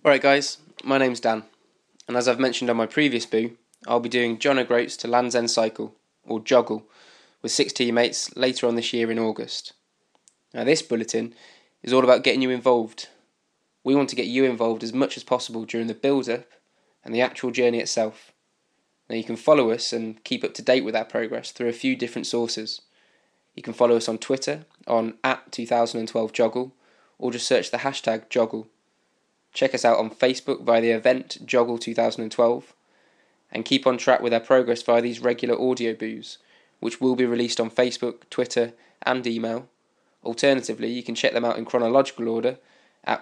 Alright guys, my name's Dan, and as I've mentioned on my previous boo, I'll be doing John O'Groats to Land's End Cycle, or Joggle, with 6 teammates later on this year in August. Now this bulletin is all about getting you involved. We want to get you involved as much as possible during the build-up and the actual journey itself. Now you can follow us and keep up to date with our progress through a few different sources. You can follow us on Twitter on @2012joggle, or just search the hashtag Joggle. Check us out on Facebook via the event Joggle 2012, and keep on track with our progress via these regular audio boos, which will be released on Facebook, Twitter and email. Alternatively, you can check them out in chronological order at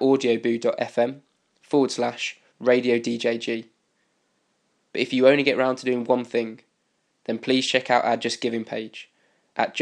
audioboo.fm/RadioDJG. But if you only get round to doing one thing, then please check out our Just Giving page at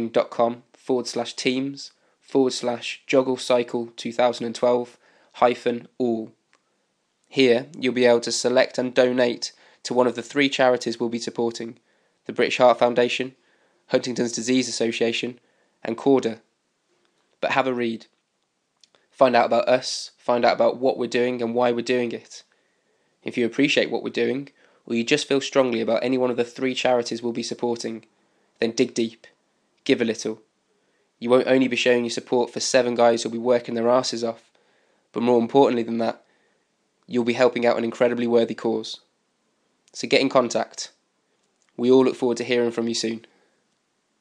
justgiving.com/teams/Joggle Cycle 2012-all. Here you'll be able to select and donate to one of the 3 charities we'll be supporting: the British Heart Foundation, Huntington's Disease Association and Corda. But have a read. Find out about us, find out about what we're doing and why we're doing it. If you appreciate what we're doing, or you just feel strongly about any one of the 3 charities we'll be supporting, then dig deep, give a little. You won't only be showing your support for 7 guys who'll be working their asses off, but more importantly than that, you'll be helping out an incredibly worthy cause. So get in contact. We all look forward to hearing from you soon.